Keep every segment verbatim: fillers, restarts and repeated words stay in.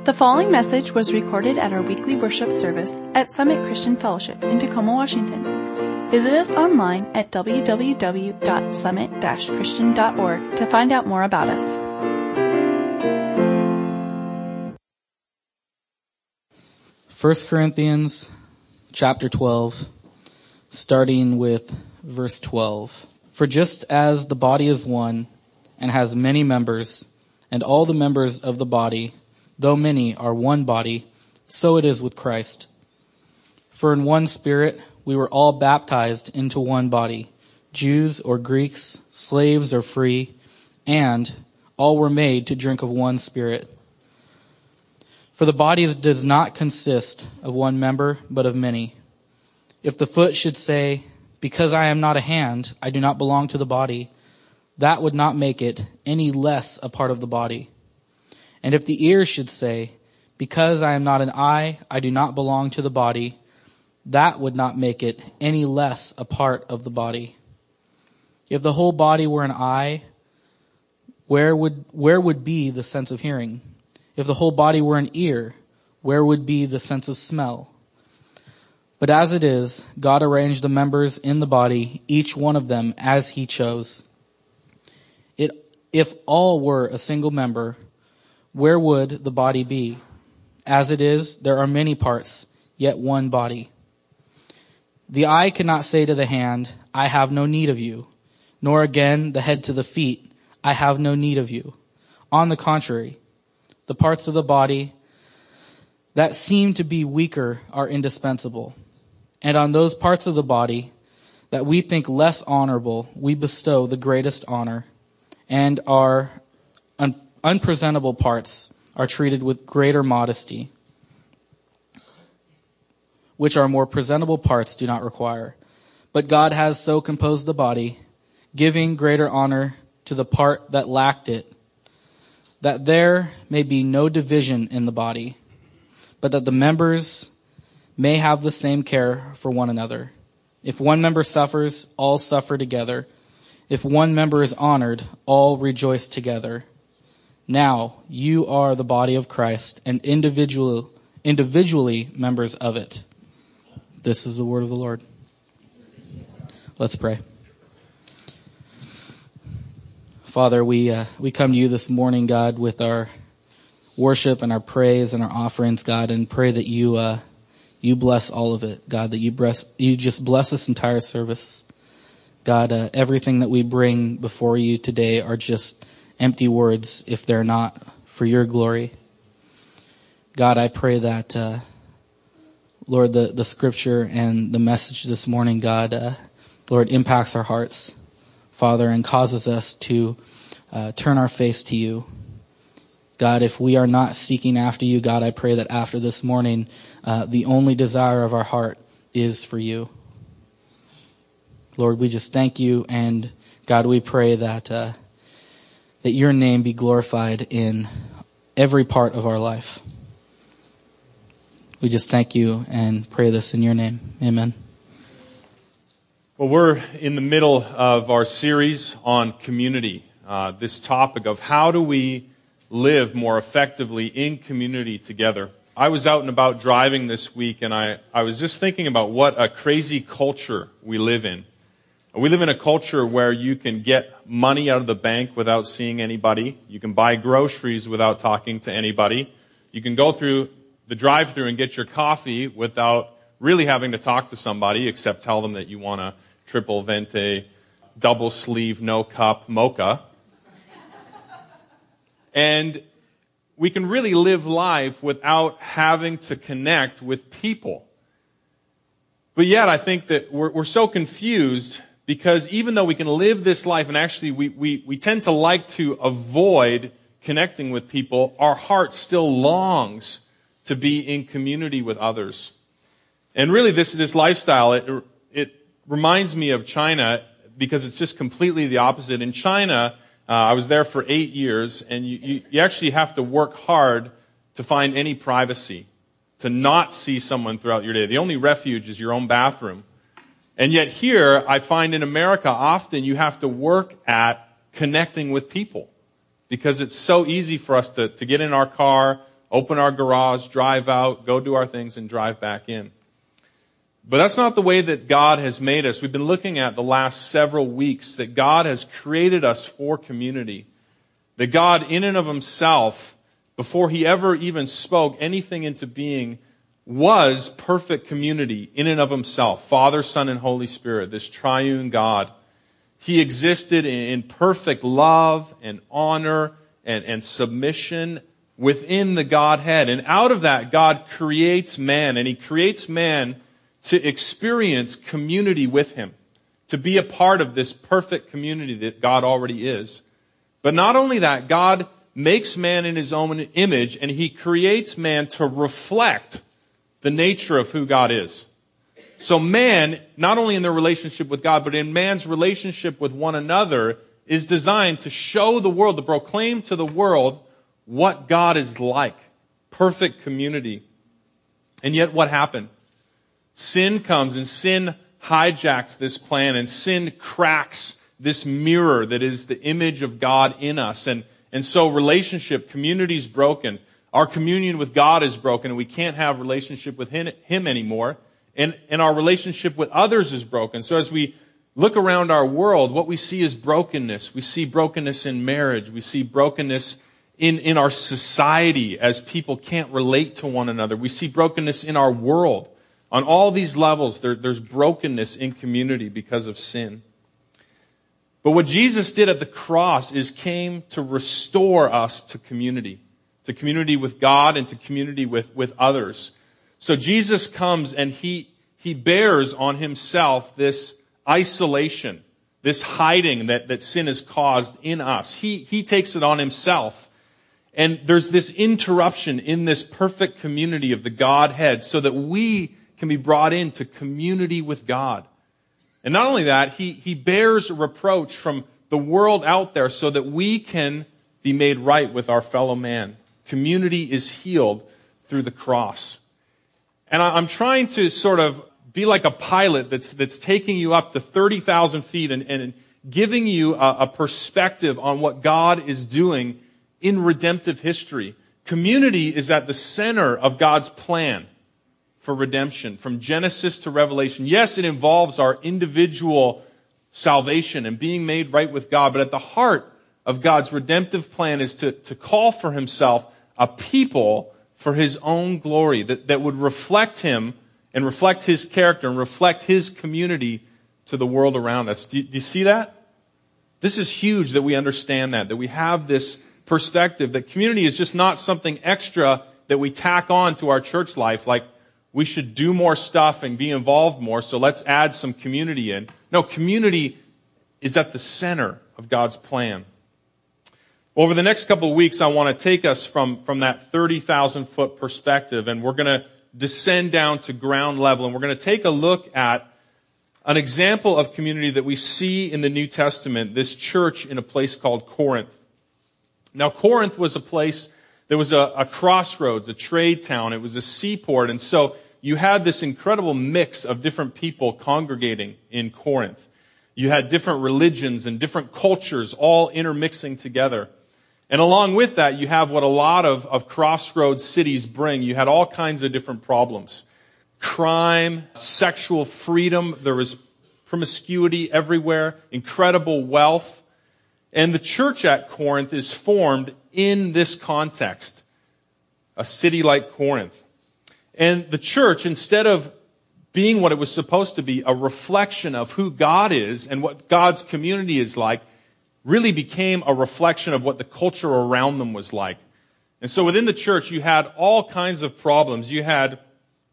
The following message was recorded at our weekly worship service at Summit Christian Fellowship in Tacoma, Washington. Visit us online at w w w dot summit dash christian dot org to find out more about us. First Corinthians chapter twelve, starting with verse twelve. For just as the body is one and has many members, and all the members of the body, though many, are one body, so it is with Christ. For in one Spirit we were all baptized into one body, Jews or Greeks, slaves or free, and all were made to drink of one Spirit. For the body does not consist of one member, but of many. If the foot should say, because I am not a hand, I do not belong to the body, that would not make it any less a part of the body. And if the ear should say, because I am not an eye, I do not belong to the body, that would not make it any less a part of the body. If the whole body were an eye, where would where would be the sense of hearing? If the whole body were an ear, where would be the sense of smell? But as it is, God arranged the members in the body, each one of them as he chose. It, if all were a single member, where would the body be? As it is, there are many parts, yet one body. The eye cannot say to the hand, I have no need of you, nor again the head to the feet, I have no need of you. On the contrary, the parts of the body that seem to be weaker are indispensable. And on those parts of the body that we think less honorable, we bestow the greatest honor, and our un- unpresentable parts are treated with greater modesty, which our more presentable parts do not require. But God has so composed the body, giving greater honor to the part that lacked it, that there may be no division in the body, but that the members may have the same care for one another. If one member suffers, all suffer together. If one member is honored, all rejoice together. Now you are the body of Christ and individual, individually members of it. This is the word of the Lord. Let's pray. Father, we uh, we come to you this morning, God, with our worship and our praise and our offerings, God, and pray that you uh, you bless all of it, God, that you bless you just bless this entire service. God, uh, everything that we bring before you today are just empty words if they're not for your glory. God, I pray that, uh, Lord, the, the scripture and the message this morning, God, uh, Lord, impacts our hearts, Father, and causes us to uh, turn our face to you. God, if we are not seeking after you, God, I pray that after this morning, uh, the only desire of our heart is for you. Lord, we just thank you, and God, we pray that uh, that your name be glorified in every part of our life. We just thank you and pray this in your name. Amen. Well, we're in the middle of our series on community, uh, this topic of how do we live more effectively in community together. I was out and about driving this week, and I, I was just thinking about what a crazy culture we live in. We live in a culture where you can get money out of the bank without seeing anybody. You can buy groceries without talking to anybody. You can go through the drive-thru and get your coffee without really having to talk to somebody except tell them that you want a triple venti, double sleeve, no cup mocha. And we can really live life without having to connect with people. But yet I think that we're, we're so confused because even though we can live this life, and actually we, we, we tend to like to avoid connecting with people, our heart still longs to be in community with others. And really this, this lifestyle, it, it reminds me of China because it's just completely the opposite. In China, uh, I was there for eight years, and you, you, you actually have to work hard to find any privacy, to not see someone throughout your day. The only refuge is your own bathroom. And yet here, I find in America, often you have to work at connecting with people because it's so easy for us to, to get in our car, open our garage, drive out, go do our things, and drive back in. But that's not the way that God has made us. We've been looking at the last several weeks that God has created us for community. That God, in and of himself, before he ever even spoke anything into being, was perfect community in and of himself. Father, Son, and Holy Spirit, this triune God. He existed in perfect love and honor and, and submission within the Godhead. And out of that, God creates man, and he creates man to experience community with him, to be a part of this perfect community that God already is. But not only that, God makes man in his own image, and he creates man to reflect the nature of who God is. So man, not only in their relationship with God, but in man's relationship with one another, is designed to show the world, to proclaim to the world what God is like. Perfect community. And yet what happened? Sin comes, and sin hijacks this plan, and sin cracks this mirror that is the image of God in us. And, and so relationship, community is broken. Our communion with God is broken, and we can't have relationship with him, him anymore. And, and our relationship with others is broken. So as we look around our world, what we see is brokenness. We see brokenness in marriage. We see brokenness in, in our society as people can't relate to one another. We see brokenness in our world. On all these levels, there, there's brokenness in community because of sin. But what Jesus did at the cross is came to restore us to community, to community with God and to community with, with others. So Jesus comes and he, he bears on himself this isolation, this hiding that, that sin has caused in us. He, he takes it on himself. And there's this interruption in this perfect community of the Godhead so that we can be brought into community with God. And not only that, he, he bears reproach from the world out there so that we can be made right with our fellow man. Community is healed through the cross. And I, I'm trying to sort of be like a pilot that's, that's taking you up to thirty thousand feet and, and giving you a, a perspective on what God is doing in redemptive history. Community is at the center of God's plan for redemption, from Genesis to Revelation. Yes, it involves our individual salvation and being made right with God, but at the heart of God's redemptive plan is to, to call for himself a people for his own glory, that, that would reflect him and reflect his character and reflect his community to the world around us. Do, do you see that? This is huge that we understand that, that we have this perspective, that community is just not something extra that we tack on to our church life, like we should do more stuff and be involved more, so let's add some community in. No, community is at the center of God's plan. Over the next couple of weeks, I want to take us from, from that thirty thousand foot perspective, and we're going to descend down to ground level, and we're going to take a look at an example of community that we see in the New Testament, this church in a place called Corinth. Now, Corinth was a place, there was a, a crossroads, a trade town. It was a seaport. And so you had this incredible mix of different people congregating in Corinth. You had different religions and different cultures all intermixing together. And along with that, you have what a lot of, of crossroads cities bring. You had all kinds of different problems. Crime, sexual freedom, there was promiscuity everywhere, incredible wealth. And the church at Corinth is formed in this context, a city like Corinth. And the church, instead of being what it was supposed to be, a reflection of who God is and what God's community is like, really became a reflection of what the culture around them was like. And so within the church, you had all kinds of problems. You had,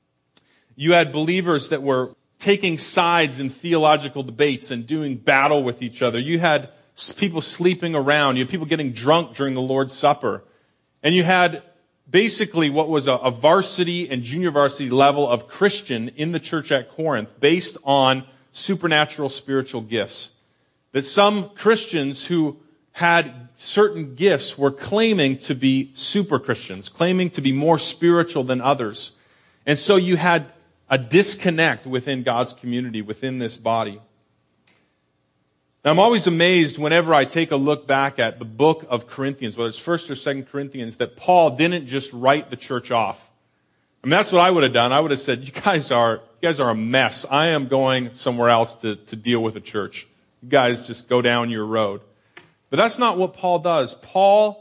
you had believers that were taking sides in theological debates and doing battle with each other. You had people sleeping around. You had people getting drunk during the Lord's Supper. And you had basically what was a, a varsity and junior varsity level of Christian in the church at Corinth based on supernatural spiritual gifts. That some Christians who had certain gifts were claiming to be super Christians, claiming to be more spiritual than others. And so you had a disconnect within God's community, within this body. Now, I'm always amazed whenever I take a look back at the book of Corinthians, whether it's First or Second Corinthians, that Paul didn't just write the church off. I mean, that's what I would have done. I would have said, you guys are, you guys are a mess. I am going somewhere else to, to deal with the church. You guys just go down your road. But that's not what Paul does. Paul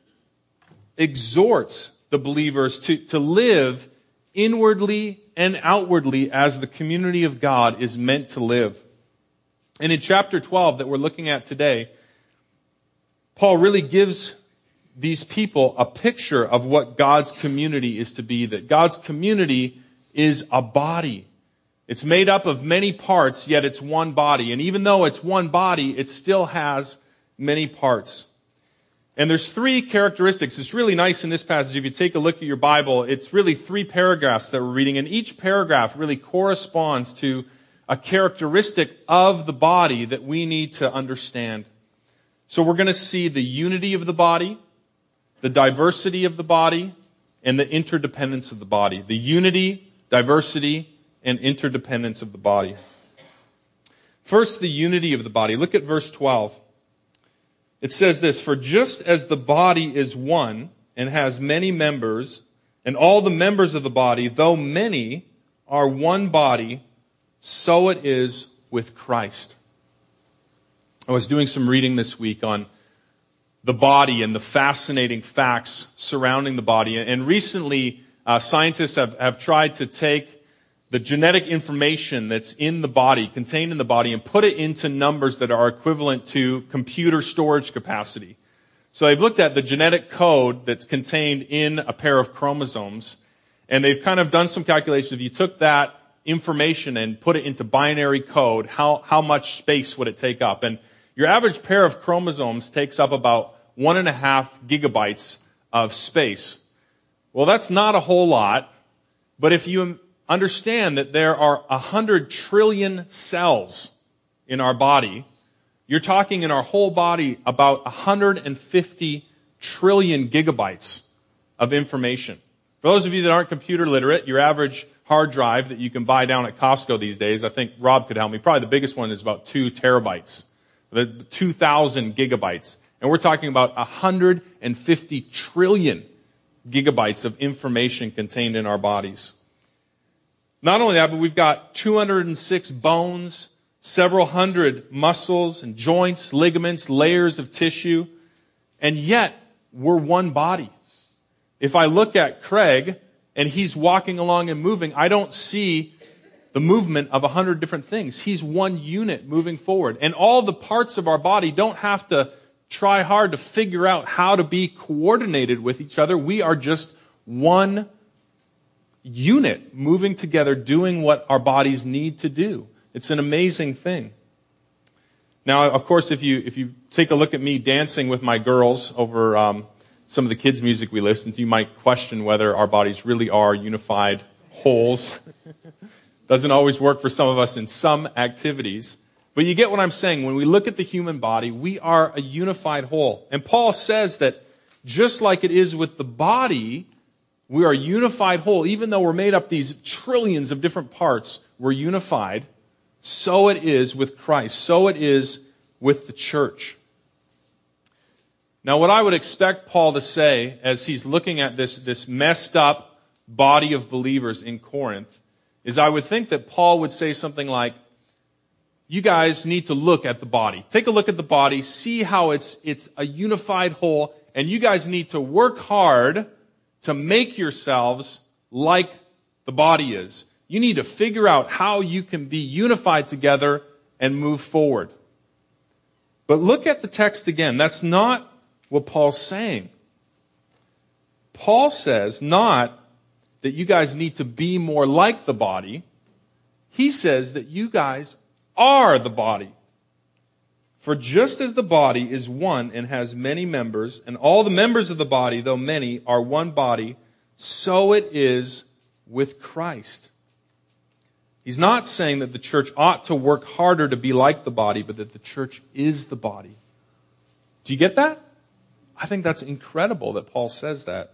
exhorts the believers to, to live inwardly and outwardly as the community of God is meant to live. And in chapter twelve that we're looking at today, Paul really gives these people a picture of what God's community is to be, that God's community is a body. It's made up of many parts, yet it's one body. And even though it's one body, it still has many parts. And there's three characteristics. It's really nice in this passage. If you take a look at your Bible, it's really three paragraphs that we're reading, and each paragraph really corresponds to a characteristic of the body that we need to understand. So we're going to see the unity of the body, the diversity of the body, and the interdependence of the body. The unity, diversity, and interdependence of the body. First, the unity of the body. Look at verse twelve. It says this, "For just as the body is one and has many members, and all the members of the body, though many, are one body, so it is with Christ." I was doing some reading this week on the body and the fascinating facts surrounding the body. And recently, uh, scientists have, have tried to take the genetic information that's in the body, contained in the body, and put it into numbers that are equivalent to computer storage capacity. So they've looked at the genetic code that's contained in a pair of chromosomes, and they've kind of done some calculations. If you took that information and put it into binary code, how, how much space would it take up? And your average pair of chromosomes takes up about one and a half gigabytes of space. Well, that's not a whole lot, but if you understand that there are a hundred trillion cells in our body, you're talking in our whole body about one hundred fifty trillion gigabytes of information. For those of you that aren't computer literate, your average hard drive that you can buy down at Costco these days, I think Rob could help me, probably the biggest one is about two terabytes, the two thousand gigabytes. And we're talking about one hundred fifty trillion gigabytes of information contained in our bodies. Not only that, but we've got two hundred six bones, several hundred muscles and joints, ligaments, layers of tissue, and yet we're one body. If I look at Craig and he's walking along and moving, I don't see the movement of a hundred different things. He's one unit moving forward. And all the parts of our body don't have to try hard to figure out how to be coordinated with each other. We are just one unit moving together, doing what our bodies need to do. It's an amazing thing. Now, of course, if you if you take a look at me dancing with my girls over um, some of the kids' music we listen to, you might question whether our bodies really are unified wholes. Doesn't always work for some of us in some activities. But you get what I'm saying. When we look at the human body, we are a unified whole. And Paul says that just like it is with the body, we are a unified whole. Even though we're made up these trillions of different parts, we're unified. So it is with Christ. So it is with the church. Now, what I would expect Paul to say as he's looking at this, this messed up body of believers in Corinth is I would think that Paul would say something like, you guys need to look at the body. Take a look at the body, see how it's, it's a unified whole, and you guys need to work hard to make yourselves like the body is. You need to figure out how you can be unified together and move forward. But look at the text again. That's not what Paul's saying. Paul says not that you guys need to be more like the body. He says that you guys are the body. For just as the body is one and has many members, and all the members of the body, though many, are one body, so it is with Christ. He's not saying that the church ought to work harder to be like the body, but that the church is the body. Do you get that? I think that's incredible that Paul says that.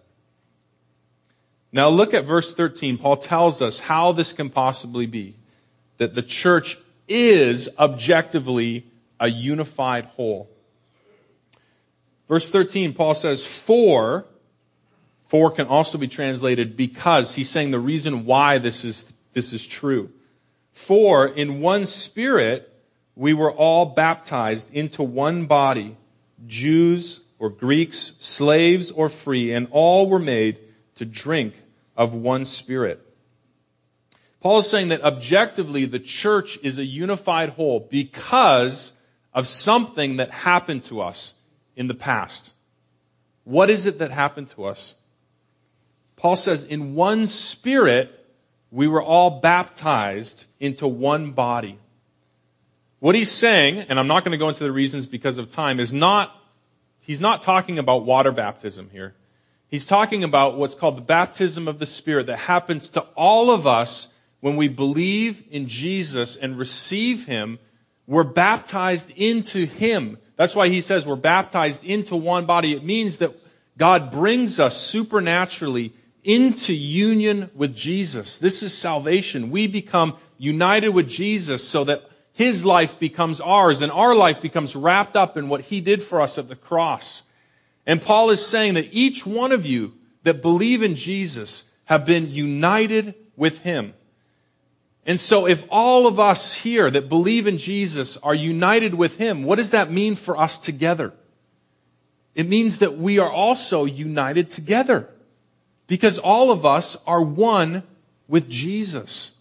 Now look at verse thirteen. Paul tells us how this can possibly be. That the church is objectively a a unified whole. Verse thirteen, Paul says, for, for can also be translated because. He's saying the reason why this is, this is true. For in one Spirit we were all baptized into one body, Jews or Greeks, slaves or free, and all were made to drink of one Spirit. Paul is saying that objectively the church is a unified whole because of something that happened to us in the past. What is it that happened to us? Paul says, in one Spirit we were all baptized into one body. What he's saying, and I'm not going to go into the reasons because of time, is not, he's not talking about water baptism here. He's talking about what's called the baptism of the Spirit that happens to all of us when we believe in Jesus and receive Him. We're baptized into Him. That's why he says we're baptized into one body. It means that God brings us supernaturally into union with Jesus. This is salvation. We become united with Jesus so that His life becomes ours and our life becomes wrapped up in what He did for us at the cross. And Paul is saying that each one of you that believe in Jesus have been united with Him. And so if all of us here that believe in Jesus are united with Him, what does that mean for us together? It means that we are also united together because all of us are one with Jesus.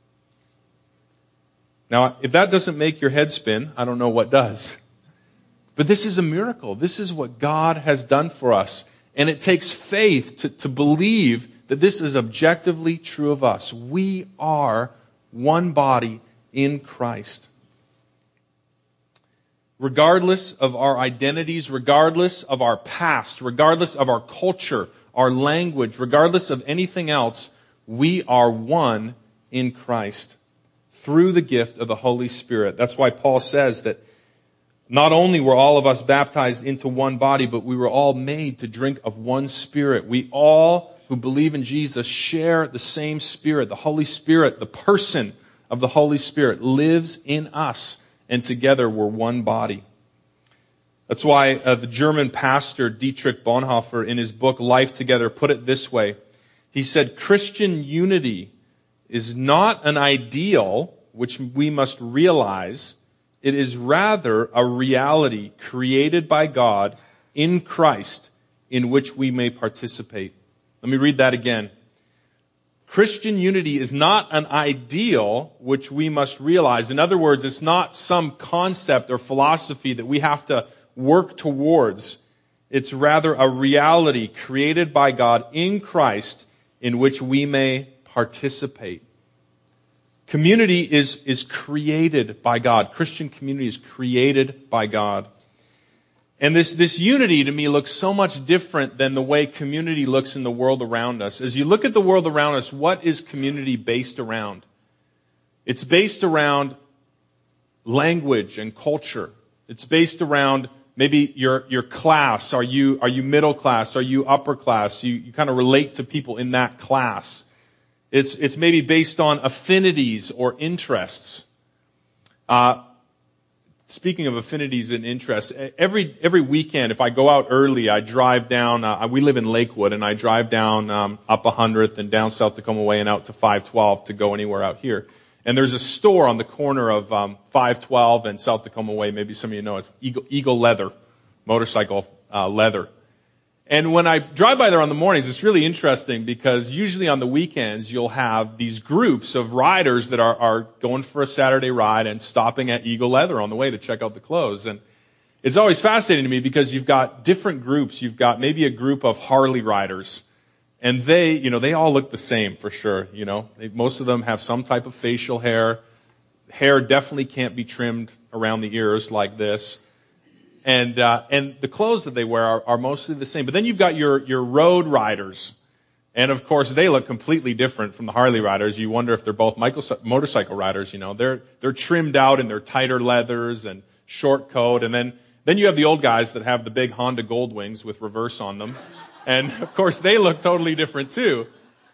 Now, if that doesn't make your head spin, I don't know what does. But this is a miracle. This is what God has done for us. And it takes faith to, to believe that this is objectively true of us. We are one body in Christ. Regardless of our identities, regardless of our past, regardless of our culture, our language, regardless of anything else, we are one in Christ through the gift of the Holy Spirit. That's why Paul says that not only were all of us baptized into one body, but we were all made to drink of one Spirit. We all who believe in Jesus share the same Spirit. The Holy Spirit, the person of the Holy Spirit, lives in us, and together we're one body. That's why uh, the German pastor Dietrich Bonhoeffer, in his book Life Together, put it this way. He said, Christian unity is not an ideal which we must realize. It is rather a reality created by God in Christ in which we may participate. Let me read that again. Christian unity is not an ideal which we must realize. In other words, it's not some concept or philosophy that we have to work towards. It's rather a reality created by God in Christ in which we may participate. Community is, is created by God. Christian community is created by God. And this, this unity to me looks so much different than the way community looks in the world around us. As you look at the world around us, what is community based around? It's based around language and culture. It's based around maybe your, your class. Are you, are you middle class? Are you upper class? You, you kind of relate to people in that class. It's, it's maybe based on affinities or interests. Uh, speaking of affinities and interests, every, every weekend, if I go out early, I drive down, uh, we live in Lakewood, and I drive down um, up one hundredth and down South Tacoma Way and out to five twelve to go anywhere out here. And there's a store on the corner of um, five twelve and South Tacoma Way. Maybe some of you know it's Eagle, Eagle Leather, motorcycle uh, leather. And when I drive by there on the mornings, it's really interesting because usually on the weekends you'll have these groups of riders that are, are going for a Saturday ride and stopping at Eagle Leather on the way to check out the clothes. And it's always fascinating to me because you've got different groups. You've got maybe a group of Harley riders. And they, you know, they all look the same for sure. You know, they, most of them have some type of facial hair. Hair definitely can't be trimmed around the ears like this. And uh, and the clothes that they wear are, are mostly the same. But then you've got your, your road riders. And of course, they look completely different from the Harley riders. You wonder if they're both motorcycle riders, you know. They're they're trimmed out in their tighter leathers and short coat. And then, then you have the old guys that have the big Honda Goldwings with reverse on them. And of course, they look totally different too.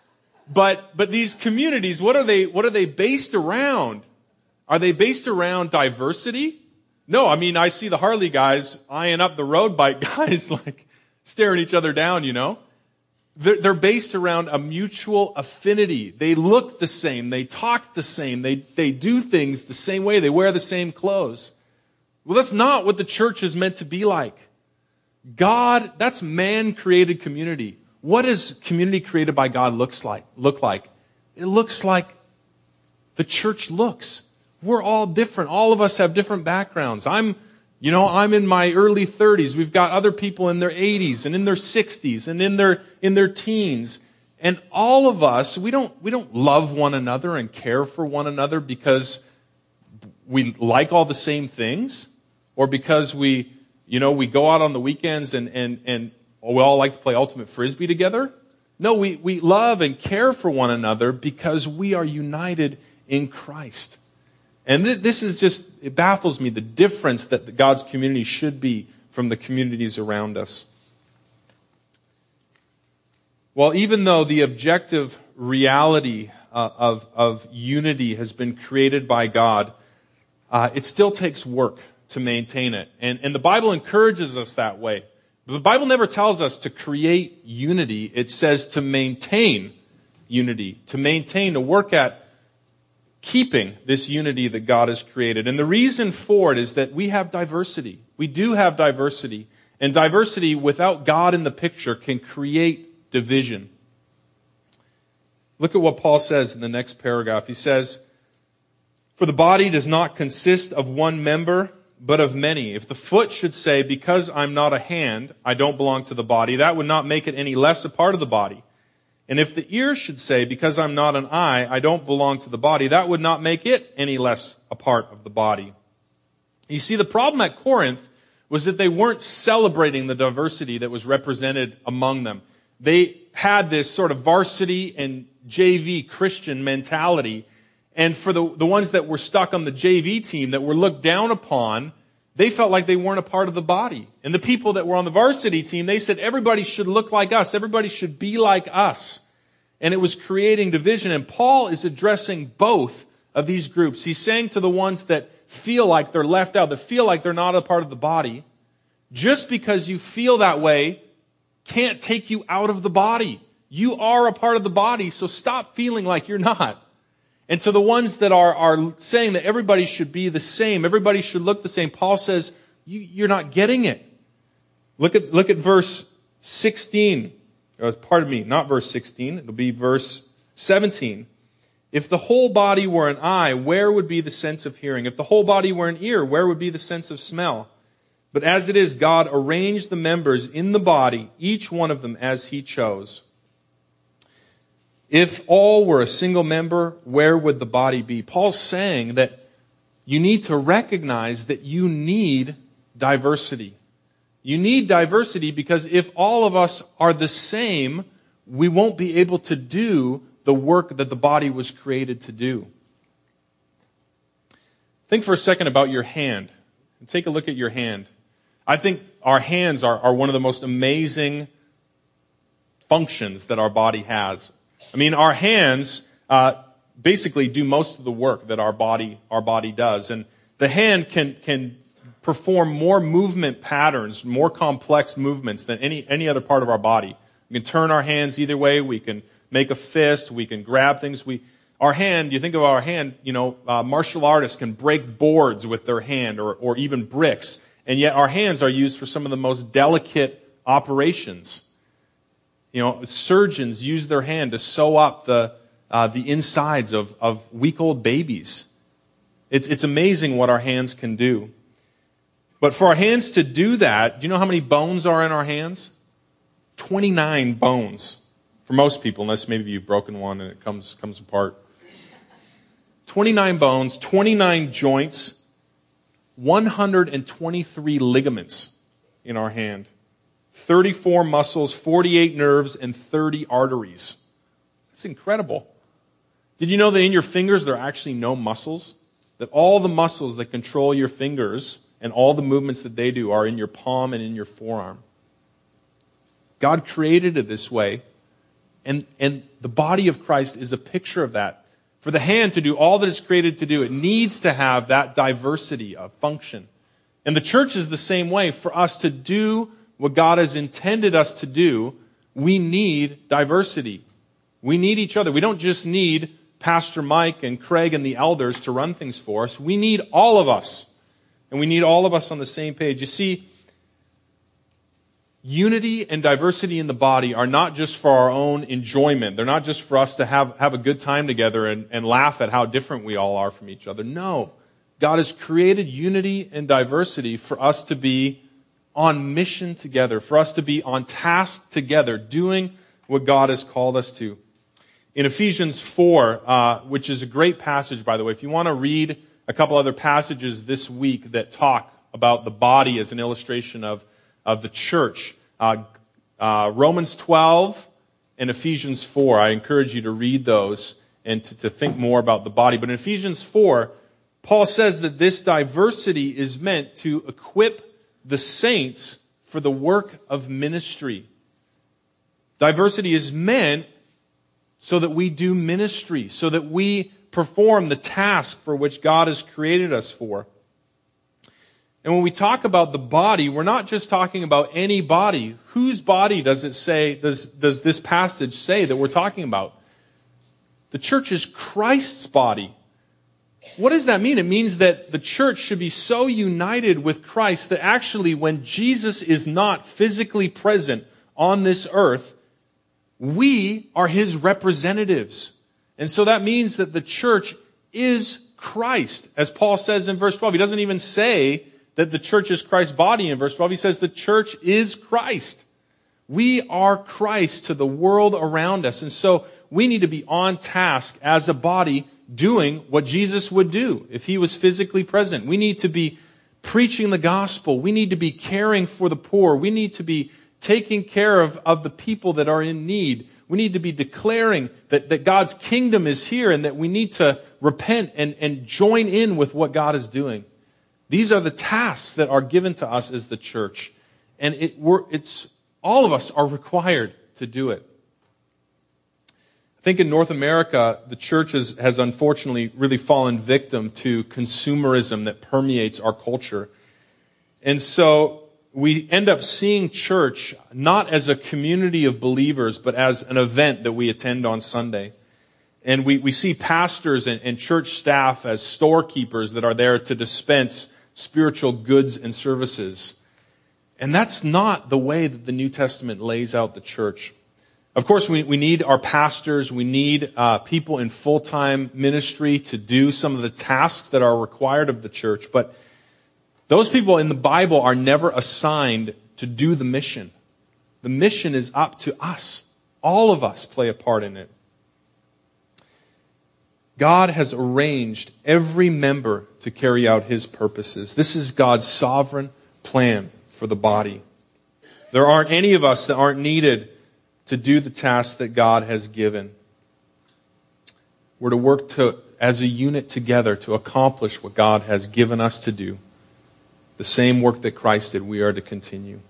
But but these communities, what are they what are they based around? Are they based around diversity? No, I mean, I see the Harley guys eyeing up the road bike guys, like staring each other down, you know. They're, they're based around a mutual affinity. They look the same. They talk the same. They, they do things the same way. They wear the same clothes. Well, that's not what the church is meant to be like. God, that's man-created community. What does community created by God looks like, look like? It looks like the church looks. We're all different. All of us have different backgrounds. I'm, you know, I'm in my early thirties. We've got other people in their eighties and in their sixties and in their, in their teens. And all of us, we don't, we don't love one another and care for one another because we like all the same things or because we, you know, we go out on the weekends and, and, and we all like to play ultimate frisbee together. No, we, we love and care for one another because we are united in Christ. And th- this is just, it baffles me, the difference that God's community should be from the communities around us. Well, even though the objective reality uh, of, of unity has been created by God, uh, it still takes work to maintain it. And, and the Bible encourages us that way. But the Bible never tells us to create unity. It says to maintain unity, to maintain, to work at keeping this unity that God has created. And the reason for it is that we have diversity. We do have diversity. And diversity without God in the picture can create division. Look at what Paul says in the next paragraph. He says, "For the body does not consist of one member, but of many. If the foot should say, because I'm not a hand, I don't belong to the body, that would not make it any less a part of the body. And if the ear should say, because I'm not an eye, I don't belong to the body, that would not make it any less a part of the body." You see, the problem at Corinth was that they weren't celebrating the diversity that was represented among them. They had this sort of varsity and J V Christian mentality. And for the, the ones that were stuck on the J V team that were looked down upon, they felt like they weren't a part of the body. And the people that were on the varsity team, they said everybody should look like us. Everybody should be like us. And it was creating division. And Paul is addressing both of these groups. He's saying to the ones that feel like they're left out, that feel like they're not a part of the body, just because you feel that way can't take you out of the body. You are a part of the body, so stop feeling like you're not. And to the ones that are, are saying that everybody should be the same, everybody should look the same, Paul says, you, you're not getting it. Look at, look at verse sixteen. Or, pardon me, not verse sixteen. It'll be verse seventeen. If the whole body were an eye, where would be the sense of hearing? If the whole body were an ear, where would be the sense of smell? But as it is, God arranged the members in the body, each one of them as He chose. If all were a single member, where would the body be? Paul's saying that you need to recognize that you need diversity. You need diversity because if all of us are the same, we won't be able to do the work that the body was created to do. Think for a second about your hand. And take a look at your hand. I think our hands are, are one of the most amazing functions that our body has. I mean, our hands uh, basically do most of the work that our body our body does, and the hand can can perform more movement patterns, more complex movements than any any other part of our body. We can turn our hands either way. We can make a fist. We can grab things. We our hand. You think of our hand. You know, uh, martial artists can break boards with their hand, or or even bricks, and yet our hands are used for some of the most delicate operations. You know, surgeons use their hand to sew up the uh, the insides of, of week old babies. It's it's amazing what our hands can do. But for our hands to do that, do you know how many bones are in our hands? twenty-nine bones. For most people, unless maybe you've broken one and it comes comes apart. twenty-nine bones, twenty-nine joints, one hundred twenty-three ligaments in our hand. thirty-four muscles, forty-eight nerves, and thirty arteries. That's incredible. Did you know that in your fingers there are actually no muscles? That all the muscles that control your fingers and all the movements that they do are in your palm and in your forearm. God created it this way, and, and the body of Christ is a picture of that. For the hand to do all that it's created to do, it needs to have that diversity of function. And the church is the same way. For us to do what God has intended us to do, we need diversity. We need each other. We don't just need Pastor Mike and Craig and the elders to run things for us. We need all of us. And we need all of us on the same page. You see, unity and diversity in the body are not just for our own enjoyment. They're not just for us to have, have a good time together and, and laugh at how different we all are from each other. No. God has created unity and diversity for us to be on mission together, for us to be on task together, doing what God has called us to. In Ephesians four, uh, which is a great passage, by the way, if you want to read a couple other passages this week that talk about the body as an illustration of, of the church, uh, uh, Romans twelve and Ephesians four, I encourage you to read those and to, to think more about the body. But in Ephesians four, Paul says that this diversity is meant to equip the saints for the work of ministry. Diversity is meant so that we do ministry, so that we perform the task for which God has created us for. And when we talk about the body, we're not just talking about any body. Whose body does it say, does, does this passage say that we're talking about? The church is Christ's body. What does that mean? It means that the church should be so united with Christ that actually when Jesus is not physically present on this earth, we are his representatives. And so that means that the church is Christ. As Paul says in verse twelve, he doesn't even say that the church is Christ's body in verse twelve. He says the church is Christ. We are Christ to the world around us. And so we need to be on task as a body doing what Jesus would do if he was physically present. We need to be preaching the gospel. We need to be caring for the poor. We need to be taking care of, of the people that are in need. We need to be declaring that, that God's kingdom is here and that we need to repent and, and join in with what God is doing. These are the tasks that are given to us as the church. And it, we're, it's all of us are required to do it. I think in North America, the church has, has unfortunately really fallen victim to consumerism that permeates our culture. And so we end up seeing church not as a community of believers, but as an event that we attend on Sunday. And we, we see pastors and, and church staff as storekeepers that are there to dispense spiritual goods and services. And that's not the way that the New Testament lays out the church. Of course, we, we need our pastors, we need uh, people in full-time ministry to do some of the tasks that are required of the church, but those people in the Bible are never assigned to do the mission. The mission is up to us. All of us play a part in it. God has arranged every member to carry out his purposes. This is God's sovereign plan for the body. There aren't any of us that aren't needed to do the tasks that God has given. We're to work to, as a unit together to accomplish what God has given us to do. The same work that Christ did, we are to continue.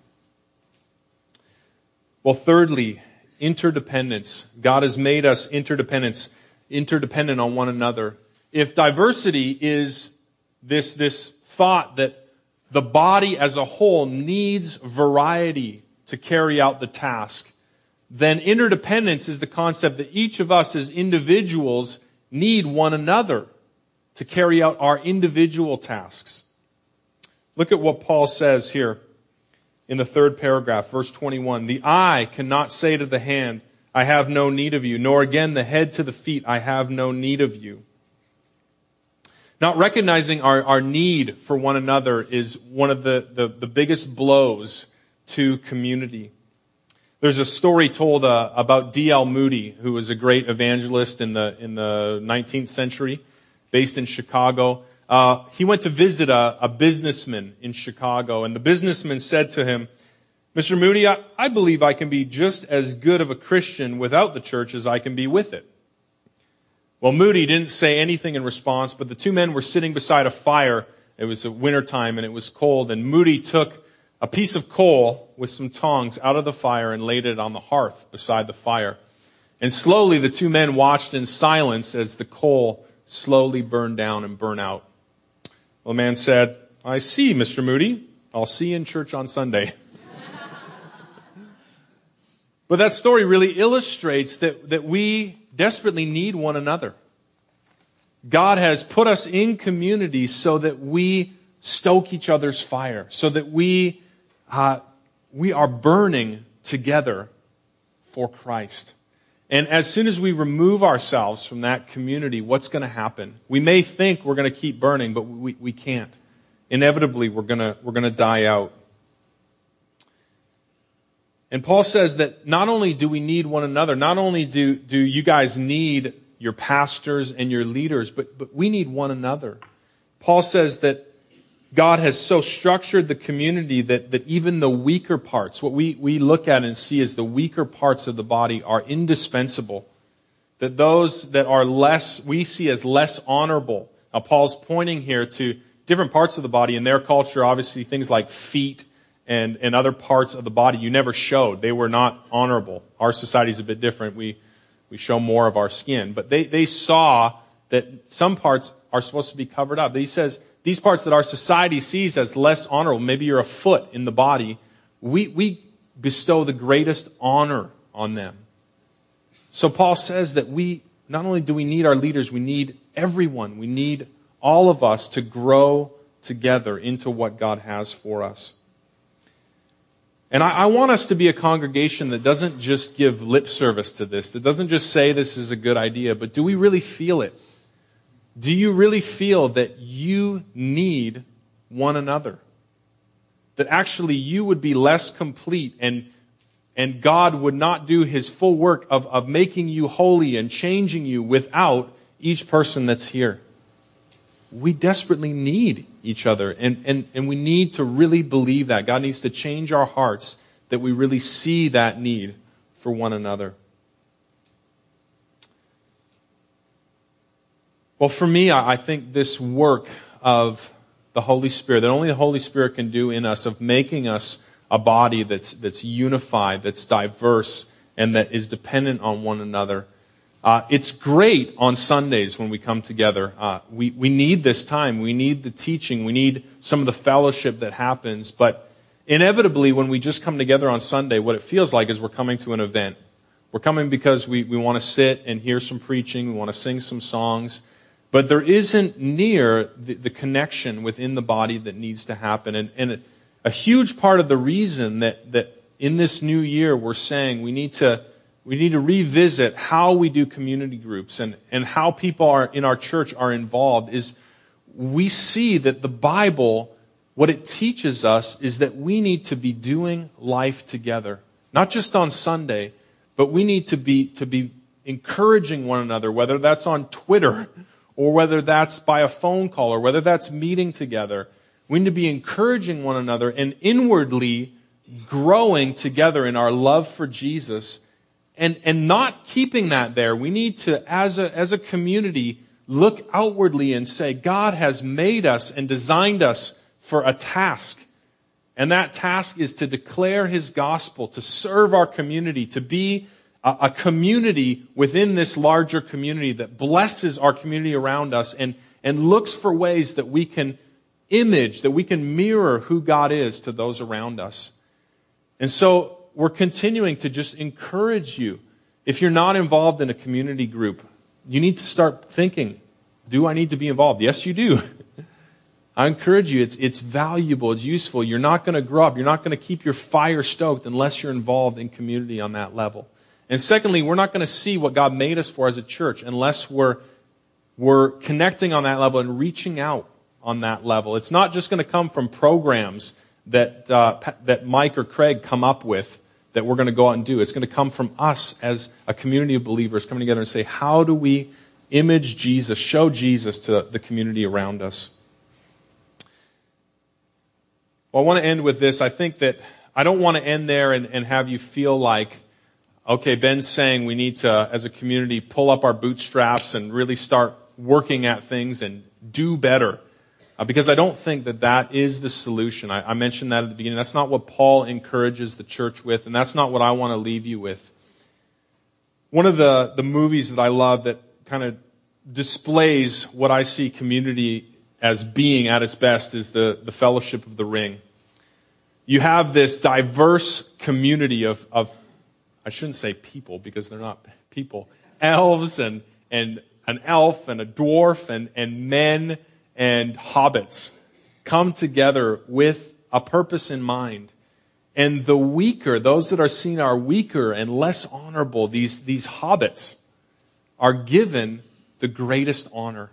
Well, thirdly, interdependence. God has made us interdependence, interdependent on one another. If diversity is this, this thought that the body as a whole needs variety to carry out the task, then interdependence is the concept that each of us as individuals need one another to carry out our individual tasks. Look at what Paul says here in the third paragraph, verse twenty-one. The eye cannot say to the hand, I have no need of you, nor again the head to the feet, I have no need of you. Not recognizing our, our need for one another is one of the, the, the biggest blows to community. There's a story told uh, about D L Moody, who was a great evangelist in the in the nineteenth century, based in Chicago. Uh, he went to visit a, a businessman in Chicago, and the businessman said to him, Mister Moody, I, I believe I can be just as good of a Christian without the church as I can be with it. Well, Moody didn't say anything in response, but the two men were sitting beside a fire. It was wintertime and it was cold, and Moody took a piece of coal with some tongs out of the fire and laid it on the hearth beside the fire. And slowly the two men watched in silence as the coal slowly burned down and burned out. Well, the man said, I see, Mister Moody. I'll see you in church on Sunday. But that story really illustrates that, that we desperately need one another. God has put us in community so that we stoke each other's fire, so that we uh, we are burning together for Christ. And as soon as we remove ourselves from that community, what's going to happen? We may think we're going to keep burning, but we, we can't. Inevitably, we're going to we're going to die out. And Paul says that not only do we need one another, not only do, do you guys need your pastors and your leaders, but, but we need one another. Paul says that God has so structured the community that, that even the weaker parts, what we, we look at and see as the weaker parts of the body, are indispensable. That those that are less, we see as less honorable. Now, Paul's pointing here to different parts of the body. In their culture, obviously, things like feet and, and other parts of the body you never showed. They were not honorable. Our society's a bit different. We we show more of our skin. But they, they saw that some parts are supposed to be covered up. He says, these parts that our society sees as less honorable, maybe you're a foot in the body, we, we bestow the greatest honor on them. So Paul says that we, not only do we need our leaders, we need everyone. We need all of us to grow together into what God has for us. And I, I want us to be a congregation that doesn't just give lip service to this, that doesn't just say this is a good idea, but do we really feel it? Do you really feel that you need one another? That actually you would be less complete and, and God would not do His full work of, of making you holy and changing you without each person that's here? We desperately need each other, and, and, and we need to really believe that. God needs to change our hearts, that we really see that need for one another. Well, for me, I think this work of the Holy Spirit, that only the Holy Spirit can do in us, of making us a body that's, that's unified, that's diverse, and that is dependent on one another. Uh, it's great on Sundays when we come together. Uh, we, we need this time. We need the teaching. We need some of the fellowship that happens. But inevitably, when we just come together on Sunday, what it feels like is we're coming to an event. We're coming because we, we want to sit and hear some preaching. We want to sing some songs. But there isn't near the, the connection within the body that needs to happen. And, and a huge part of the reason that, that in this new year we're saying we need to We need to revisit how we do community groups and, and how people are in our church are involved is we see that the Bible, what it teaches us is that we need to be doing life together. Not just on Sunday, but we need to be, to be encouraging one another, whether that's on Twitter or whether that's by a phone call or whether that's meeting together. We need to be encouraging one another and inwardly growing together in our love for Jesus. And, and not keeping that there. We need to, as a, as a community, look outwardly and say, God has made us and designed us for a task. And that task is to declare His gospel, to serve our community, to be a, a community within this larger community that blesses our community around us and, and looks for ways that we can image, that we can mirror who God is to those around us. And so, we're continuing to just encourage you. If you're not involved in a community group, you need to start thinking, do I need to be involved? Yes, you do. I encourage you. It's, it's valuable. It's useful. You're not going to grow up. You're not going to keep your fire stoked unless you're involved in community on that level. And secondly, we're not going to see what God made us for as a church unless we're, we're connecting on that level and reaching out on that level. It's not just going to come from programs that, uh, that Mike or Craig come up with that we're going to go out and do. It's going to come from us as a community of believers coming together and say, how do we image Jesus, show Jesus to the community around us? Well, I want to end with this. I think that I don't want to end there and, and have you feel like, okay, Ben's saying we need to, as a community, pull up our bootstraps and really start working at things and do better. Uh, because I don't think that that is the solution. I, I mentioned that at the beginning. That's not what Paul encourages the church with, and that's not what I want to leave you with. One of the, the movies that I love that kind of displays what I see community as being at its best is the, the Fellowship of the Ring. You have this diverse community of, of, I shouldn't say people because they're not people, elves and, and an elf and a dwarf and, and men and hobbits come together with a purpose in mind. And the weaker, those that are seen are weaker and less honorable, these, these hobbits are given the greatest honor.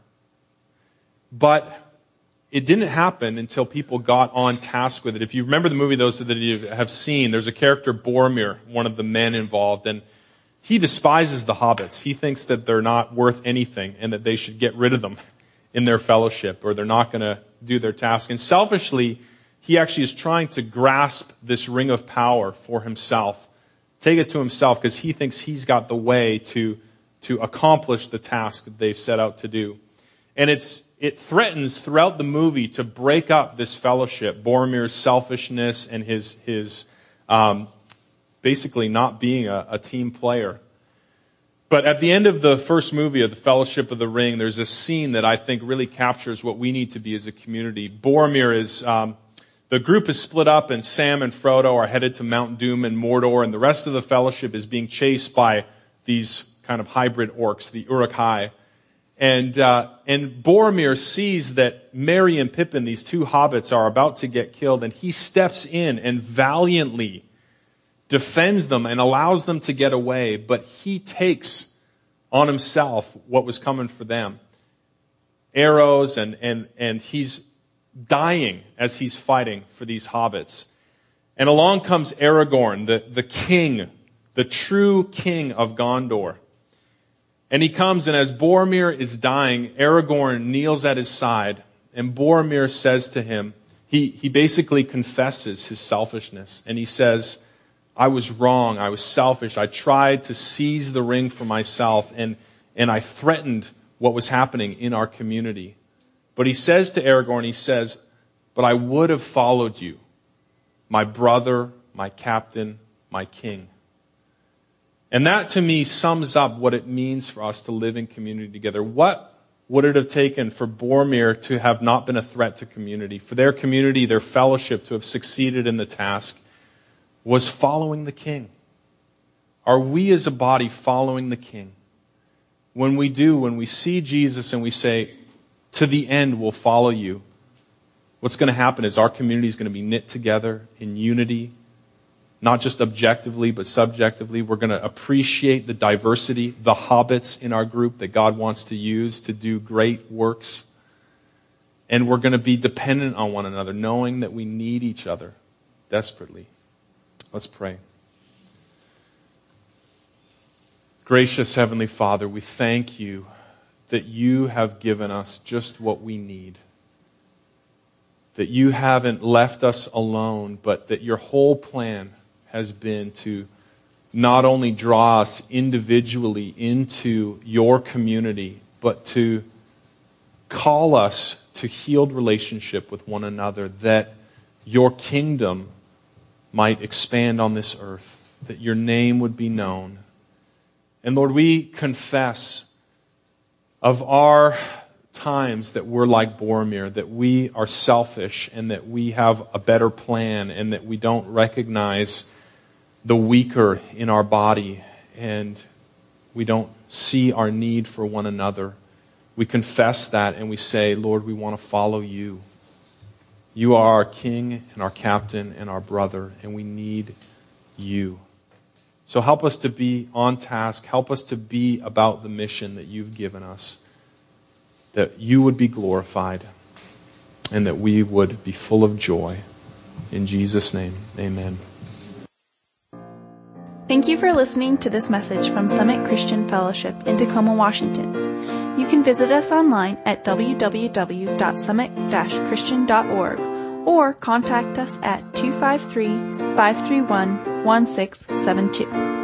But it didn't happen until people got on task with it. If you remember the movie, those that you have seen, there's a character, Boromir, one of the men involved, and he despises the hobbits. He thinks that they're not worth anything and that they should get rid of them in their fellowship or they're not going to do their task. And selfishly, he actually is trying to grasp this ring of power for himself, take it to himself because he thinks he's got the way to, to accomplish the task that they've set out to do. And it's it threatens throughout the movie to break up this fellowship, Boromir's selfishness and his his um, basically not being a, a team player. But at the end of the first movie of the Fellowship of the Ring, there's a scene that I think really captures what we need to be as a community. Boromir is, um, the group is split up and Sam and Frodo are headed to Mount Doom and Mordor, and the rest of the Fellowship is being chased by these kind of hybrid orcs, the Uruk-hai. And, uh, and Boromir sees that Merry and Pippin, these two hobbits, are about to get killed, and he steps in and valiantly defends them and allows them to get away, but he takes on himself what was coming for them. Arrows, and, and, and he's dying as he's fighting for these hobbits. And along comes Aragorn, the, the king, the true king of Gondor. And he comes, and as Boromir is dying, Aragorn kneels at his side, and Boromir says to him, he, he basically confesses his selfishness, and he says, I was wrong, I was selfish, I tried to seize the ring for myself, and, and I threatened what was happening in our community. But he says to Aragorn, he says, but I would have followed you, my brother, my captain, my king. And that, to me, sums up what it means for us to live in community together. What would it have taken for Boromir to have not been a threat to community, for their community, their fellowship to have succeeded in the task, was following the king. Are we as a body following the king? When we do, when we see Jesus and we say, to the end we'll follow you, what's going to happen is our community is going to be knit together in unity, not just objectively, but subjectively. We're going to appreciate the diversity, the hobbits in our group that God wants to use to do great works. And we're going to be dependent on one another, knowing that we need each other desperately. Let's pray. Gracious Heavenly Father, we thank you that you have given us just what we need. That you haven't left us alone, but that your whole plan has been to not only draw us individually into your community, but to call us to healed relationship with one another, that your kingdom might expand on this earth, that your name would be known. And Lord, we confess of our times that we're like Boromir, that we are selfish and that we have a better plan and that we don't recognize the weaker in our body and we don't see our need for one another. We confess that and we say, Lord, we want to follow you. You are our king and our captain and our brother, and we need you. So help us to be on task. Help us to be about the mission that you've given us, that you would be glorified and that we would be full of joy. In Jesus' name, amen. Thank you for listening to this message from Summit Christian Fellowship in Tacoma, Washington. You can visit us online at w w w dot summit dash christian dot org or contact us at two five three, five three one, one six seven two.